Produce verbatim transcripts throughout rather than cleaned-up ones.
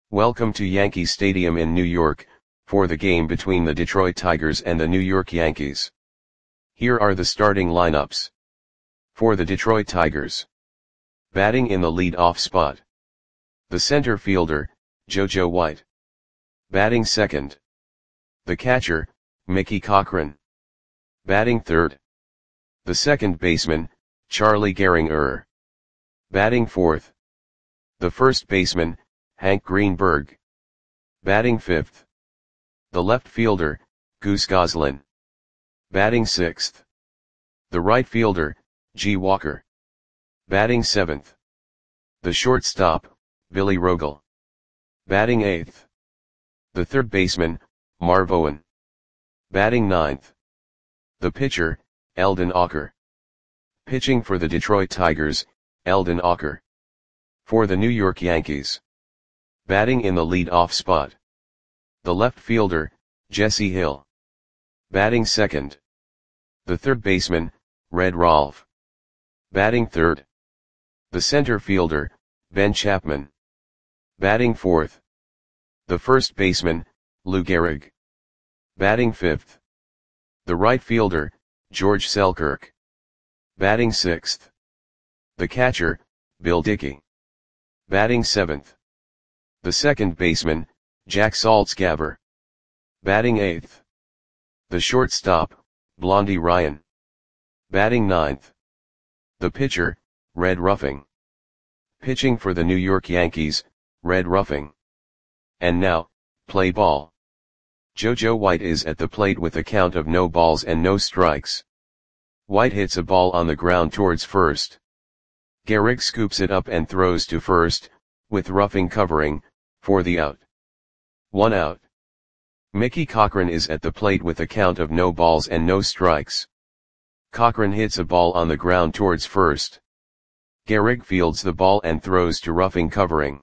Welcome to Yankee Stadium in New York, for the game between the Detroit Tigers and the New York Yankees. Here are the starting lineups. For the Detroit Tigers. Batting in the lead-off spot. The center fielder, JoJo White. Batting second. The catcher, Mickey Cochrane. Batting third. The second baseman, Charlie Gehringer. Batting fourth. The first baseman, Hank Greenberg. Batting fifth. The left fielder, Goose Goslin. Batting sixth. The right fielder, G. Walker. Batting seventh. The shortstop, Billy Rogel. Batting eighth. The third baseman, Marv Owen. Batting ninth. The pitcher, Eldon Auker. Pitching for the Detroit Tigers, Eldon Auker. For the New York Yankees. Batting in the lead-off spot. The left fielder, Jesse Hill. Batting second. The third baseman, Red Rolfe. Batting third. The center fielder, Ben Chapman. Batting fourth. The first baseman, Lou Gehrig. Batting fifth. The right fielder, George Selkirk. Batting sixth. The catcher, Bill Dickey. Batting seventh. The second baseman, Jack Saltzgaber. Batting eighth. The shortstop, Blondie Ryan. Batting ninth. The pitcher, Red Ruffing. Pitching for the New York Yankees, Red Ruffing. And now, play ball. JoJo White is at the plate with a count of no balls and no strikes. White hits a ball on the ground towards first. Gehrig scoops it up and throws to first, with Ruffing covering, for the out. One out. Mickey Cochrane is at the plate with a count of no balls and no strikes. Cochrane hits a ball on the ground towards first. Gehrig fields the ball and throws to Ruffing covering.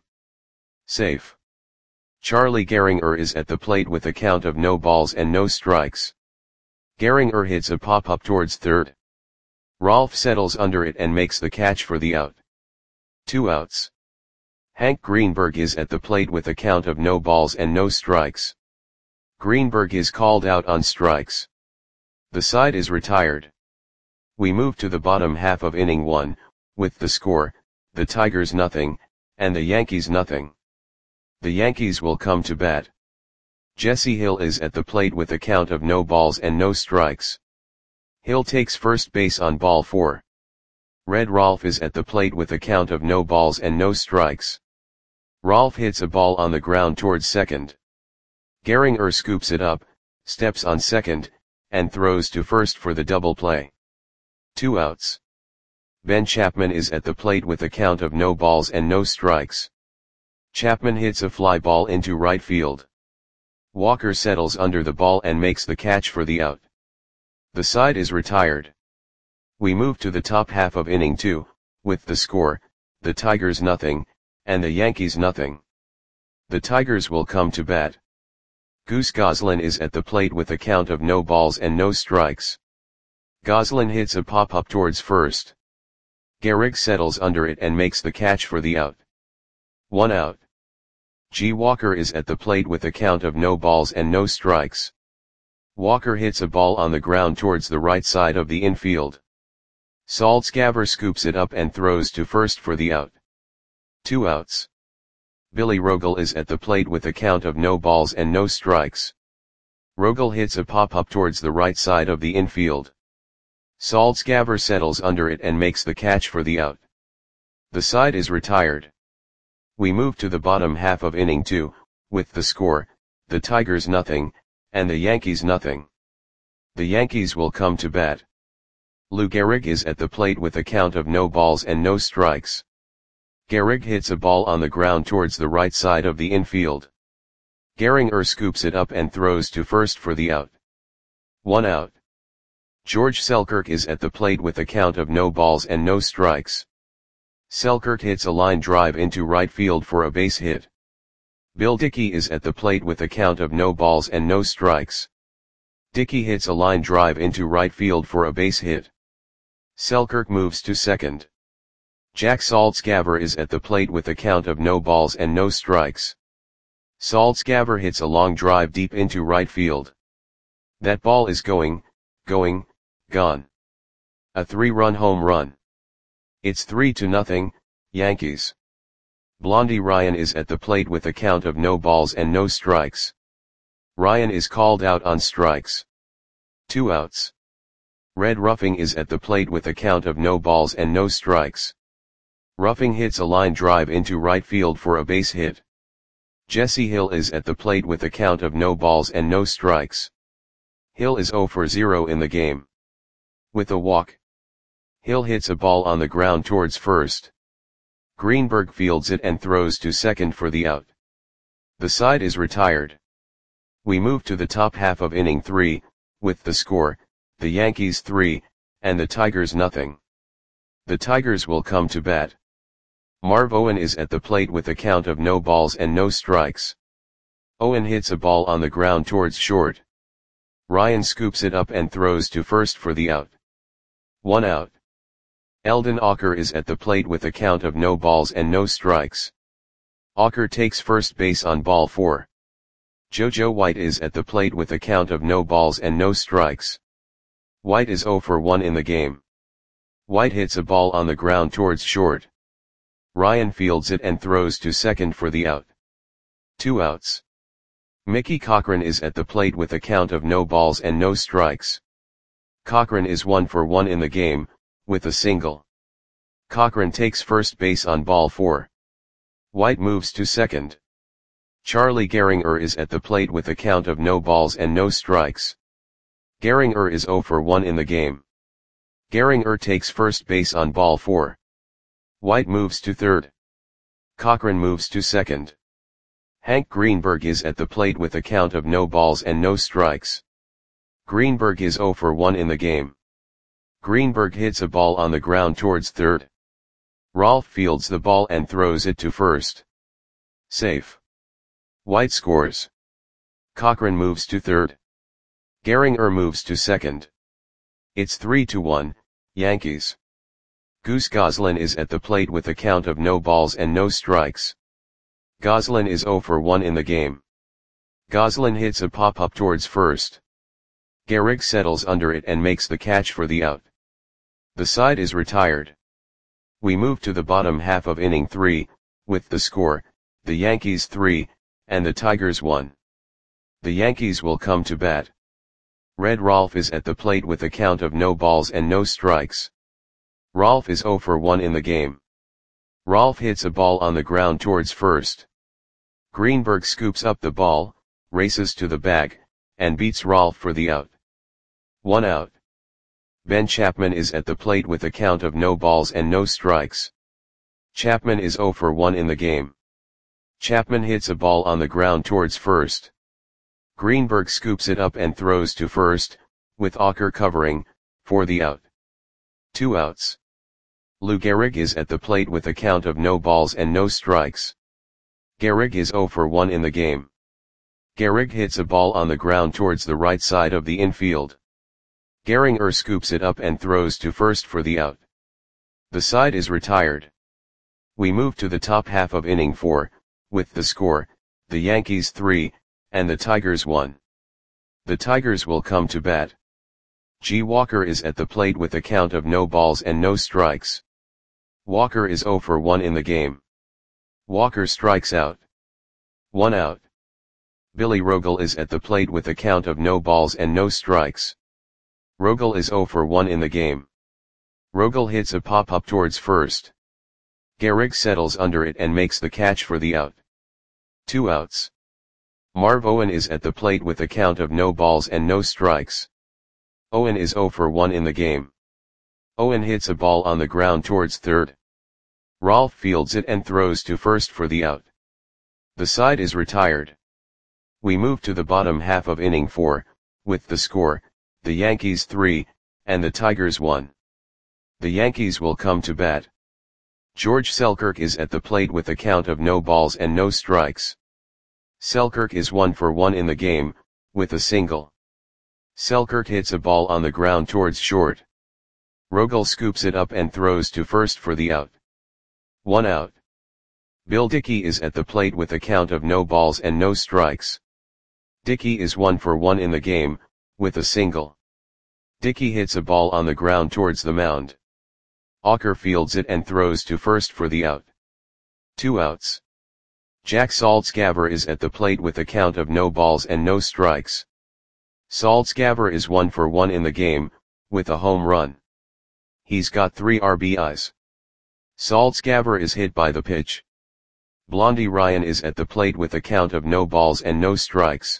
Safe. Charlie Gehringer is at the plate with a count of no balls and no strikes. Gehringer hits a pop-up towards third. Rolfe settles under it and makes the catch for the out. Two outs. Hank Greenberg is at the plate with a count of no balls and no strikes. Greenberg is called out on strikes. The side is retired. We move to the bottom half of inning one, with the score, the Tigers nothing, and the Yankees nothing. The Yankees will come to bat. Jesse Hill is at the plate with a count of no balls and no strikes. Hill takes first base on ball four. Red Rolfe is at the plate with a count of no balls and no strikes. Rolfe hits a ball on the ground towards second. Gehringer scoops it up, steps on second, and throws to first for the double play. Two outs. Ben Chapman is at the plate with a count of no balls and no strikes. Chapman hits a fly ball into right field. Walker settles under the ball and makes the catch for the out. The side is retired. We move to the top half of inning two, with the score, the Tigers nothing, and the Yankees nothing. The Tigers will come to bat. Goose Goslin is at the plate with a count of no balls and no strikes. Goslin hits a pop-up towards first. Gehrig settles under it and makes the catch for the out. One out. G. Walker is at the plate with a count of no balls and no strikes. Walker hits a ball on the ground towards the right side of the infield. Saltzgaber scoops it up and throws to first for the out. Two outs. Billy Rogel is at the plate with a count of no balls and no strikes. Rogel hits a pop-up towards the right side of the infield. Saltzgaber settles under it and makes the catch for the out. The side is retired. We move to the bottom half of inning two, with the score, the Tigers nothing, and the Yankees nothing. The Yankees will come to bat. Lou Gehrig is at the plate with a count of no balls and no strikes. Gehrig hits a ball on the ground towards the right side of the infield. Gehringer scoops it up and throws to first for the out. One out. George Selkirk is at the plate with a count of no balls and no strikes. Selkirk hits a line drive into right field for a base hit. Bill Dickey is at the plate with a count of no balls and no strikes. Dickey hits a line drive into right field for a base hit. Selkirk moves to second. Jack Saltzgaber is at the plate with a count of no balls and no strikes. Saltzgaver hits a long drive deep into right field. That ball is going, going, gone. A three-run home run. It's three to nothing, Yankees. Blondie Ryan is at the plate with a count of no balls and no strikes. Ryan is called out on strikes. Two outs. Red Ruffing is at the plate with a count of no balls and no strikes. Ruffing hits a line drive into right field for a base hit. Jesse Hill is at the plate with a count of no balls and no strikes. Hill is zero for zero in the game. With a walk. Hill hits a ball on the ground towards first. Greenberg fields it and throws to second for the out. The side is retired. We move to the top half of inning three, with the score, the Yankees three, and the Tigers nothing. The Tigers will come to bat. Marv Owen is at the plate with a count of no balls and no strikes. Owen hits a ball on the ground towards short. Ryan scoops it up and throws to first for the out. One out. Eldon Auker is at the plate with a count of no balls and no strikes. Auker takes first base on ball four. JoJo White is at the plate with a count of no balls and no strikes. White is zero for one in the game. White hits a ball on the ground towards short. Ryan fields it and throws to second for the out. Two outs. Mickey Cochrane is at the plate with a count of no balls and no strikes. Cochrane is one for one in the game, with a single. Cochrane takes first base on ball four. White moves to second. Charlie Gehringer is at the plate with a count of no balls and no strikes. Gehringer is zero for one in the game. Gehringer takes first base on ball four. White moves to third. Cochrane moves to second. Hank Greenberg is at the plate with a count of no balls and no strikes. Greenberg is zero for one in the game. Greenberg hits a ball on the ground towards third. Rolfe fields the ball and throws it to first. Safe. White scores. Cochrane moves to third. Gehringer moves to second. It's three to one, Yankees. Goose Goslin is at the plate with a count of no balls and no strikes. Goslin is zero for one in the game. Goslin hits a pop-up towards first. Gehrig settles under it and makes the catch for the out. The side is retired. We move to the bottom half of inning three, with the score, the Yankees three, and the Tigers one. The Yankees will come to bat. Red Rolfe is at the plate with a count of no balls and no strikes. Rolfe is zero for one in the game. Rolfe hits a ball on the ground towards first. Greenberg scoops up the ball, races to the bag, and beats Rolfe for the out. One out. Ben Chapman is at the plate with a count of no balls and no strikes. Chapman is zero for one in the game. Chapman hits a ball on the ground towards first. Greenberg scoops it up and throws to first, with Auker covering, for the out. Two outs. Lou Gehrig is at the plate with a count of no balls and no strikes. Gehrig is zero for one in the game. Gehrig hits a ball on the ground towards the right side of the infield. Gehringer scoops it up and throws to first for the out. The side is retired. We move to the top half of inning four, with the score, the Yankees three, and the Tigers one. The Tigers will come to bat. G. Walker is at the plate with a count of no balls and no strikes. Walker is zero for one in the game. Walker strikes out. One out. Billy Rogel is at the plate with a count of no balls and no strikes. Rogel is zero for one in the game. Rogel hits a pop-up towards first. Gehrig settles under it and makes the catch for the out. Two outs. Marv Owen is at the plate with a count of no balls and no strikes. Owen is zero for one in the game. Owen hits a ball on the ground towards third. Rolfe fields it and throws to first for the out. The side is retired. We move to the bottom half of inning four, with the score, the Yankees three, and the Tigers one. The Yankees will come to bat. George Selkirk is at the plate with a count of no balls and no strikes. Selkirk is one for one in the game, with a single. Selkirk hits a ball on the ground towards short. Rogel scoops it up and throws to first for the out. One out. Bill Dickey is at the plate with a count of no balls and no strikes. Dickey is one for one in the game, with a single. Dickey hits a ball on the ground towards the mound. Auker fields it and throws to first for the out. Two outs. Jack Saltzgaver is at the plate with a count of no balls and no strikes. Saltzgaver is one for one in the game, with a home run. He's got three R B Is. Saltzgaver is hit by the pitch. Blondie Ryan is at the plate with a count of no balls and no strikes.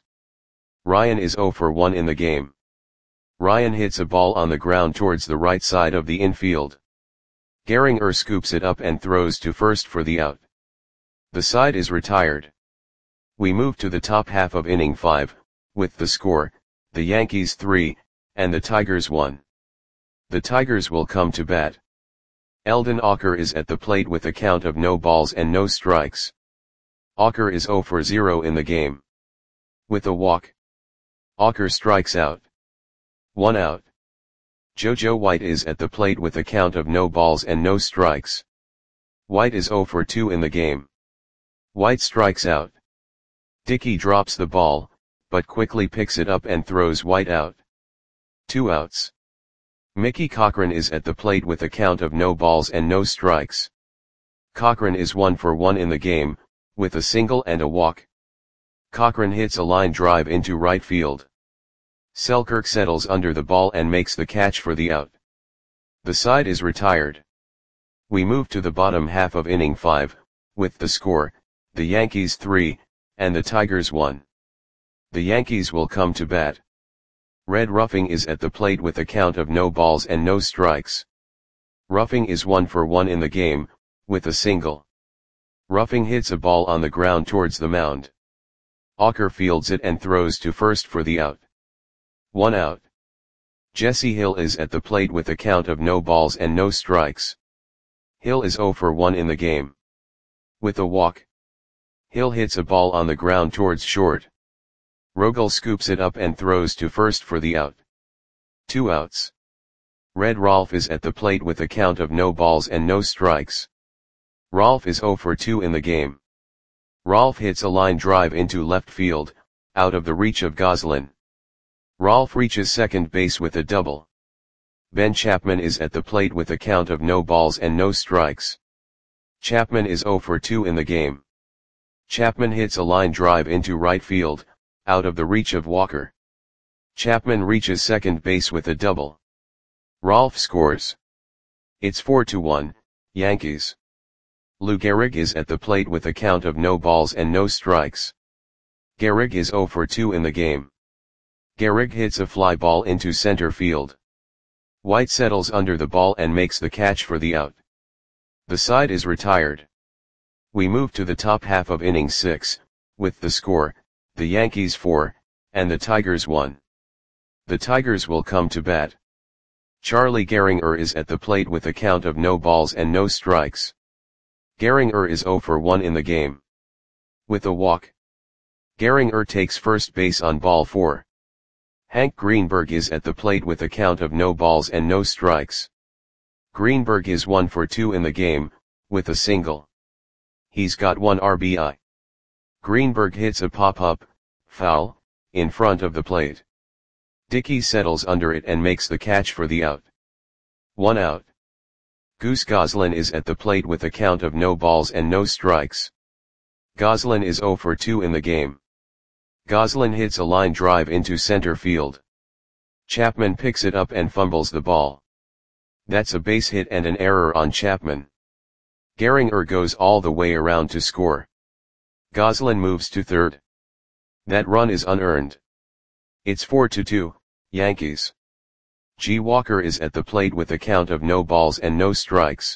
Ryan is zero for one in the game. Ryan hits a ball on the ground towards the right side of the infield. Gehringer scoops it up and throws to first for the out. The side is retired. We move to the top half of inning five, with the score, the Yankees three, and the Tigers one. The Tigers will come to bat. Eldon Auker is at the plate with a count of no balls and no strikes. Auker is zero for zero in the game. With a walk. Auker strikes out. One out. JoJo White is at the plate with a count of no balls and no strikes. White is zero for two in the game. White strikes out. Dickey drops the ball, but quickly picks it up and throws White out. Two outs. Mickey Cochrane is at the plate with a count of no balls and no strikes. Cochrane is one for one in the game, with a single and a walk. Cochrane hits a line drive into right field. Selkirk settles under the ball and makes the catch for the out. The side is retired. We move to the bottom half of inning five, with the score, the Yankees three, and the Tigers one. The Yankees will come to bat. Red Ruffing is at the plate with a count of no balls and no strikes. Ruffing is one for one in the game, with a single. Ruffing hits a ball on the ground towards the mound. Auker fields it and throws to first for the out. One out. Jesse Hill is at the plate with a count of no balls and no strikes. Hill is zero for one in the game. With a walk. Hill hits a ball on the ground towards short. Rogel scoops it up and throws to first for the out. Two outs. Red Rolfe is at the plate with a count of no balls and no strikes. Rolfe is zero for two in the game. Rolfe hits a line drive into left field, out of the reach of Goslin. Rolfe reaches second base with a double. Ben Chapman is at the plate with a count of no balls and no strikes. Chapman is zero for two in the game. Chapman hits a line drive into right field, out of the reach of Walker. Chapman reaches second base with a double. Rolfe scores. It's four to one, Yankees. Lou Gehrig is at the plate with a count of no balls and no strikes. Gehrig is zero for two in the game. Gehrig hits a fly ball into center field. White settles under the ball and makes the catch for the out. The side is retired. We move to the top half of inning six, with the score, the Yankees four, and the Tigers one. The Tigers will come to bat. Charlie Gehringer is at the plate with a count of no balls and no strikes. Gehringer is zero for one in the game. With a walk. Gehringer takes first base on ball four. Hank Greenberg is at the plate with a count of no balls and no strikes. Greenberg is one for two in the game, with a single. He's got one R B I. Greenberg hits a pop-up, foul, in front of the plate. Dickey settles under it and makes the catch for the out. One out. Goose Goslin is at the plate with a count of no balls and no strikes. Goslin is zero for two in the game. Goslin hits a line drive into center field. Chapman picks it up and fumbles the ball. That's a base hit and an error on Chapman. Gehringer goes all the way around to score. Goslin moves to third. That run is unearned. It's four to two, Yankees. G. Walker is at the plate with a count of no balls and no strikes.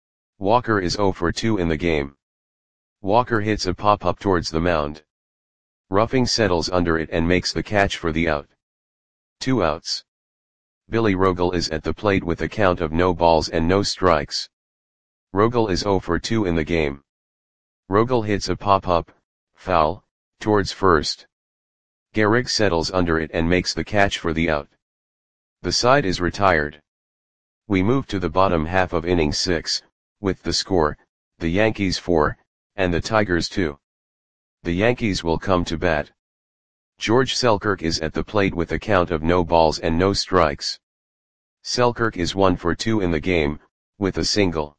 Walker is zero for two in the game. Walker hits a pop-up towards the mound. Ruffing settles under it and makes the catch for the out. Two outs. Billy Rogel is at the plate with a count of no balls and no strikes. Rogel is zero for two in the game. Rogel hits a pop-up, foul, towards first. Gehrig settles under it and makes the catch for the out. The side is retired. We move to the bottom half of inning six, with the score, the Yankees four, and the Tigers two. The Yankees will come to bat. George Selkirk is at the plate with a count of no balls and no strikes. Selkirk is one for two in the game, with a single.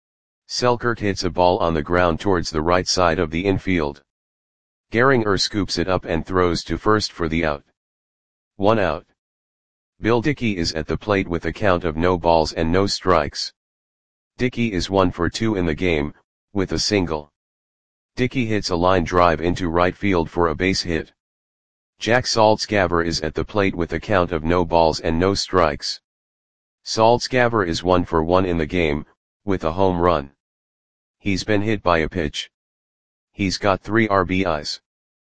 Selkirk hits a ball on the ground towards the right side of the infield. Gehringer scoops it up and throws to first for the out. One out. Bill Dickey is at the plate with a count of no balls and no strikes. Dickey is one for two in the game, with a single. Dickey hits a line drive into right field for a base hit. Jack Saltzgaver is at the plate with a count of no balls and no strikes. Saltzgaver is one for one in the game, with a home run. He's been hit by a pitch. He's got three R B Is.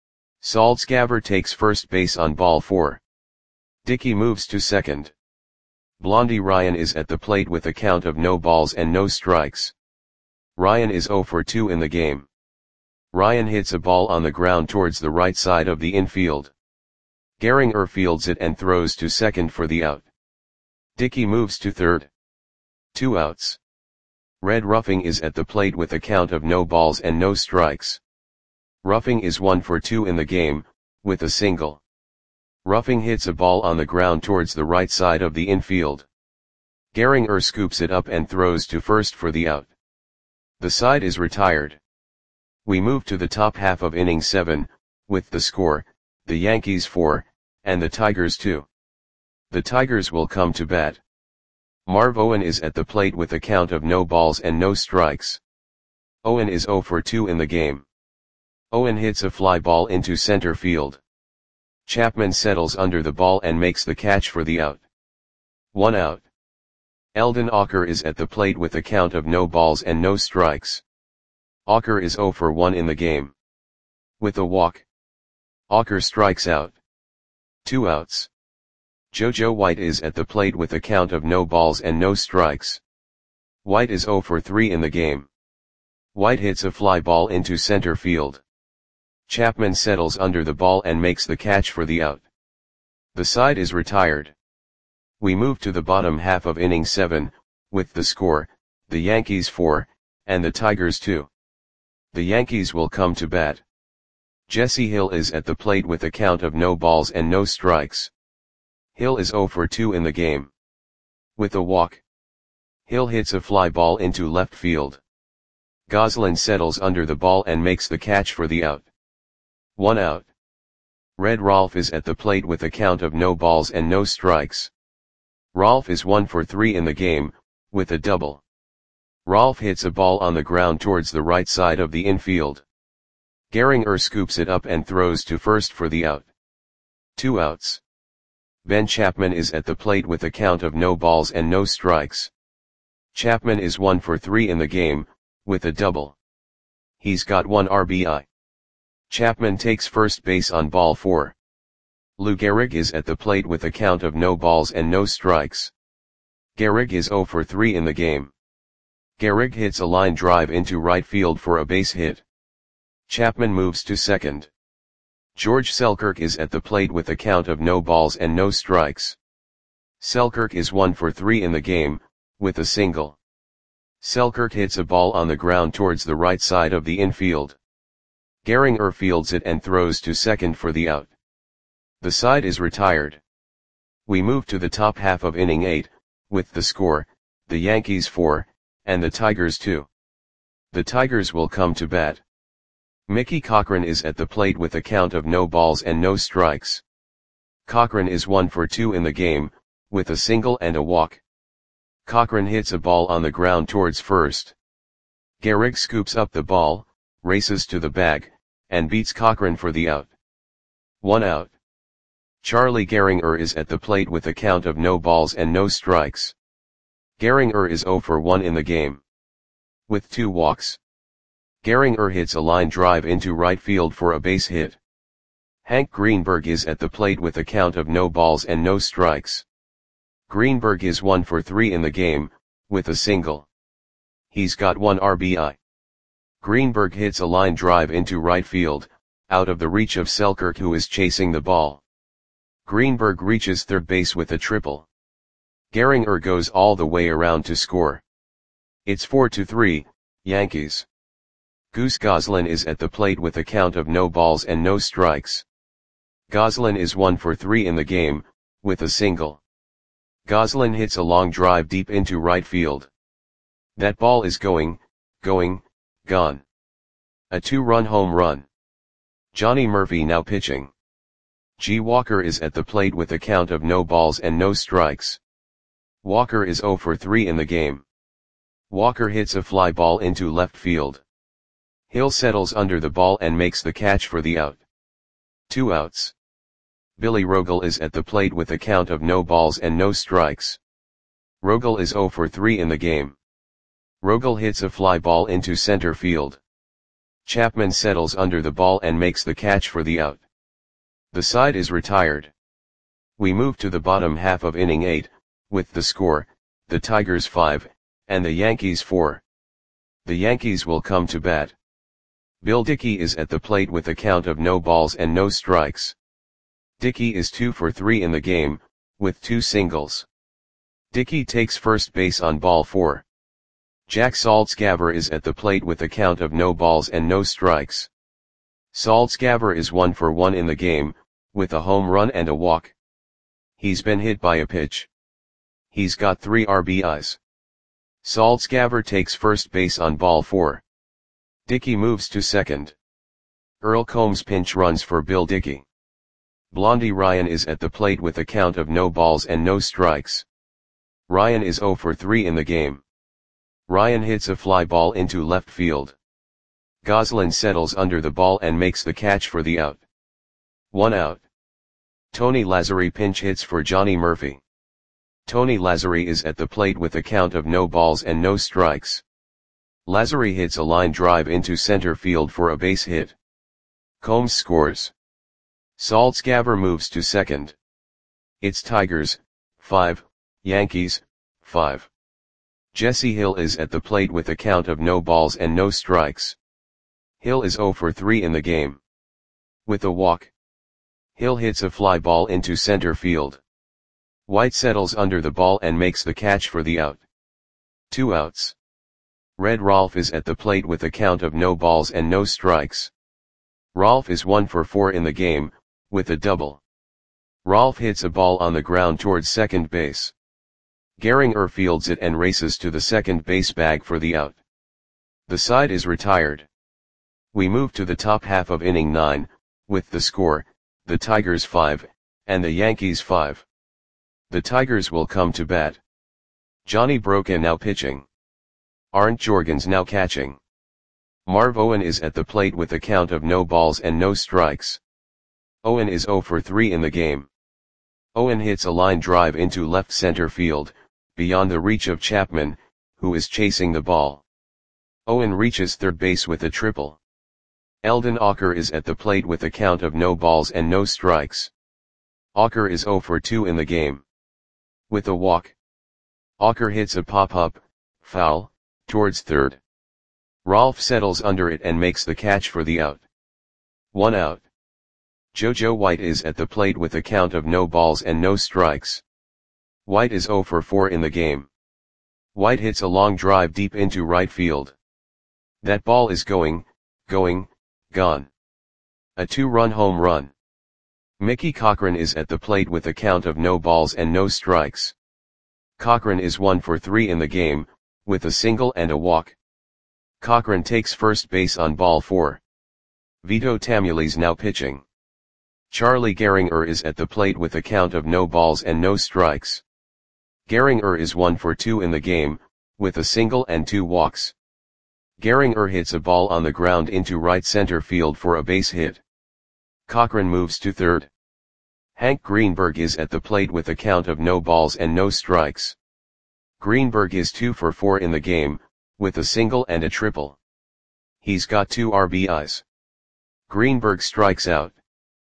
Saltzgaver takes first base on ball four. Dickey moves to second. Blondie Ryan is at the plate with a count of no balls and no strikes. Ryan is zero for two in the game. Ryan hits a ball on the ground towards the right side of the infield. Gehringer fields it and throws to second for the out. Dickey moves to third. Two outs. Red Ruffing is at the plate with a count of no balls and no strikes. Ruffing is one for two in the game, with a single. Ruffing hits a ball on the ground towards the right side of the infield. Gehringer scoops it up and throws to first for the out. The side is retired. We move to the top half of inning seven, with the score, the Yankees four, and the Tigers two. The Tigers will come to bat. Marv Owen is at the plate with a count of no balls and no strikes. Owen is zero for two in the game. Owen hits a fly ball into center field. Chapman settles under the ball and makes the catch for the out. One out. Eldon Auker is at the plate with a count of no balls and no strikes. Auker is zero for one in the game. With a walk. Auker strikes out. Two outs. JoJo White is at the plate with a count of no balls and no strikes. White is zero for three in the game. White hits a fly ball into center field. Chapman settles under the ball and makes the catch for the out. The side is retired. We move to the bottom half of inning seven, with the score, the Yankees four, and the Tigers two. The Yankees will come to bat. Jesse Hill is at the plate with a count of no balls and no strikes. Hill is zero for two in the game. With a walk. Hill hits a fly ball into left field. Goslin settles under the ball and makes the catch for the out. One out. Red Rolfe is at the plate with a count of no balls and no strikes. Rolfe is one for three in the game, with a double. Rolfe hits a ball on the ground towards the right side of the infield. Gehringer scoops it up and throws to first for the out. Two outs. Ben Chapman is at the plate with a count of no balls and no strikes. Chapman is one for three in the game, with a double. He's got one R B I. Chapman takes first base on ball four. Lou Gehrig is at the plate with a count of no balls and no strikes. Gehrig is zero for three in the game. Gehrig hits a line drive into right field for a base hit. Chapman moves to second. George Selkirk is at the plate with a count of no balls and no strikes. Selkirk is one for three in the game, with a single. Selkirk hits a ball on the ground towards the right side of the infield. Gehringer fields it and throws to second for the out. The side is retired. We move to the top half of inning eight, with the score, the Yankees four, and the Tigers two. The Tigers will come to bat. Mickey Cochrane is at the plate with a count of no balls and no strikes. Cochrane is one for two in the game, with a single and a walk. Cochrane hits a ball on the ground towards first. Gehrig scoops up the ball, races to the bag, and beats Cochrane for the out. One out. Charlie Gehringer is at the plate with a count of no balls and no strikes. Gehringer is zero for one in the game. With two walks. Gehringer hits a line drive into right field for a base hit. Hank Greenberg is at the plate with a count of no balls and no strikes. Greenberg is one for three in the game, with a single. He's got one R B I. Greenberg hits a line drive into right field, out of the reach of Selkirk who is chasing the ball. Greenberg reaches third base with a triple. Gehringer goes all the way around to score. It's four to three, Yankees. Goose Goslin is at the plate with a count of no balls and no strikes. Goslin is one for three in the game, with a single. Goslin hits a long drive deep into right field. That ball is going, going, gone. A two-run home run. Johnny Murphy now pitching. G. Walker is at the plate with a count of no balls and no strikes. Walker is zero for three in the game. Walker hits a fly ball into left field. Hill settles under the ball and makes the catch for the out. Two outs. Billy Rogel is at the plate with a count of no balls and no strikes. Rogel is zero for three in the game. Rogel hits a fly ball into center field. Chapman settles under the ball and makes the catch for the out. The side is retired. We move to the bottom half of inning eight, with the score, the Tigers five, and the Yankees four. The Yankees will come to bat. Bill Dickey is at the plate with a count of no balls and no strikes. Dickey is two for three in the game, with two singles. Dickey takes first base on ball four. Jack Saltzgaver is at the plate with a count of no balls and no strikes. Saltzgaver is one for one in the game, with a home run and a walk. He's been hit by a pitch. He's got three R B Is. Saltzgaver takes first base on ball four. Dickey moves to second. Earl Combs pinch runs for Bill Dickey. Blondie Ryan is at the plate with a count of no balls and no strikes. Ryan is zero for three in the game. Ryan hits a fly ball into left field. Goslin settles under the ball and makes the catch for the out. One out. Tony Lazzeri pinch hits for Johnny Murphy. Tony Lazzeri is at the plate with a count of no balls and no strikes. Lazzeri hits a line drive into center field for a base hit. Combs scores. Saltzgaver moves to second. It's Tigers, five, Yankees, five. Jesse Hill is at the plate with a count of no balls and no strikes. Hill is zero for three in the game. With a walk. Hill hits a fly ball into center field. White settles under the ball and makes the catch for the out. Two outs. Red Rolfe is at the plate with a count of no balls and no strikes. Rolfe is one for four in the game, with a double. Rolfe hits a ball on the ground towards second base. Gehringer fields it and races to the second base bag for the out. The side is retired. We move to the top half of inning nine, with the score, the Tigers five, and the Yankees five. The Tigers will come to bat. Johnny Broca now pitching. Arndt Jorgens now catching. Marv Owen is at the plate with a count of no balls and no strikes. Owen is zero for three in the game. Owen hits a line drive into left center field, beyond the reach of Chapman, who is chasing the ball. Owen reaches third base with a triple. Eldon Auker is at the plate with a count of no balls and no strikes. Auker is zero for two in the game. With a walk. Auker hits a pop-up, foul, towards third. Rolfe settles under it and makes the catch for the out. One out. JoJo White is at the plate with a count of no balls and no strikes. White is zero for four in the game. White hits a long drive deep into right field. That ball is going, going, gone. A two-run home run. Mickey Cochrane is at the plate with a count of no balls and no strikes. Cochrane is one for three in the game, with a single and a walk. Cochrane takes first base on ball four. Vito Tamules now pitching. Charlie Gehringer is at the plate with a count of no balls and no strikes. Gehringer is one for two in the game, with a single and two walks. Gehringer hits a ball on the ground into right center field for a base hit. Cochrane moves to third. Hank Greenberg is at the plate with a count of no balls and no strikes. Greenberg is two for four in the game, with a single and a triple. He's got two R B Is. Greenberg strikes out.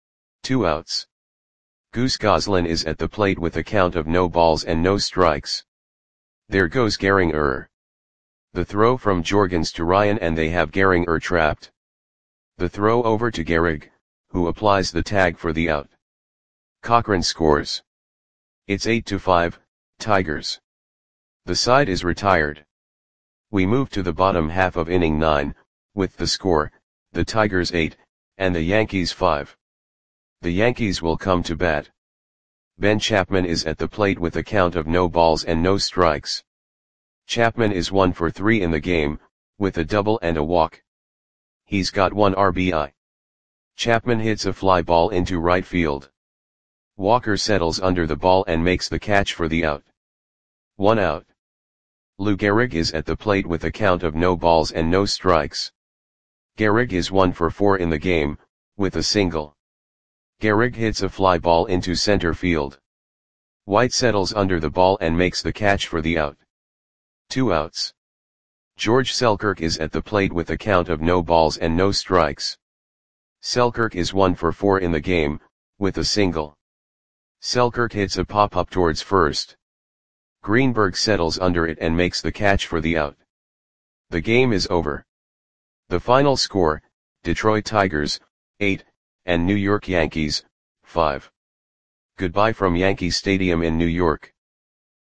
Two outs. Goose Goslin is at the plate with a count of no balls and no strikes. There goes Gehringer. The throw from Jorgens to Ryan and they have Gehringer trapped. The throw over to Gehrig, who applies the tag for the out. Cochrane scores. It's eight to five, Tigers. The side is retired. We move to the bottom half of inning nine, with the score, the Tigers eight, and the Yankees five. The Yankees will come to bat. Ben Chapman is at the plate with a count of no balls and no strikes. Chapman is one for three in the game, with a double and a walk. He's got one R B I. Chapman hits a fly ball into right field. Walker settles under the ball and makes the catch for the out. One out. Lou Gehrig is at the plate with a count of no balls and no strikes. Gehrig is one for four in the game, with a single. Gehrig hits a fly ball into center field. White settles under the ball and makes the catch for the out. Two outs. George Selkirk is at the plate with a count of no balls and no strikes. Selkirk is one for four in the game, with a single. Selkirk hits a pop-up towards first. Greenberg settles under it and makes the catch for the out. The game is over. The final score, Detroit Tigers, eight, and New York Yankees, five. Goodbye from Yankee Stadium in New York.